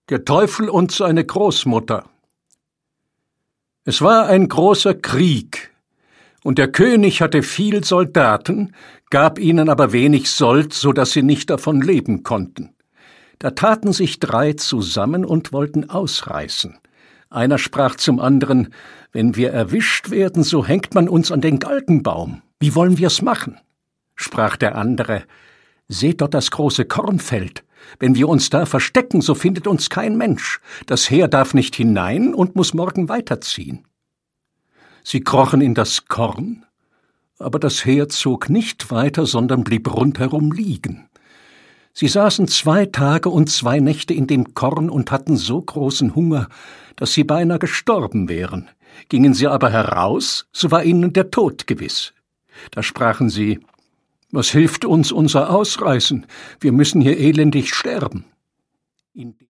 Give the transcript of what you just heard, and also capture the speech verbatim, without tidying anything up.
Der Teufel und seine Großmutter. Es war ein großer Krieg, und der König hatte viel Soldaten, gab ihnen aber wenig Sold, so dass sie nicht davon leben konnten. Da taten sich drei zusammen und wollten ausreißen. Einer sprach zum anderen: Wenn wir erwischt werden, so hängt man uns an den Galgenbaum. Wie wollen wir's machen? Sprach der andere: Seht dort das große Kornfeld. Wenn wir uns da verstecken, so findet uns kein Mensch. Das Heer darf nicht hinein und muß morgen weiterziehen. Sie krochen in das Korn, aber das Heer zog nicht weiter, sondern blieb rundherum liegen. Sie saßen zwei Tage und zwei Nächte in dem Korn und hatten so großen Hunger, dass sie beinahe gestorben wären. Gingen sie aber heraus, so war ihnen der Tod gewiss. Da sprachen sie: Was hilft uns unser Ausreißen? Wir müssen hier elendig sterben.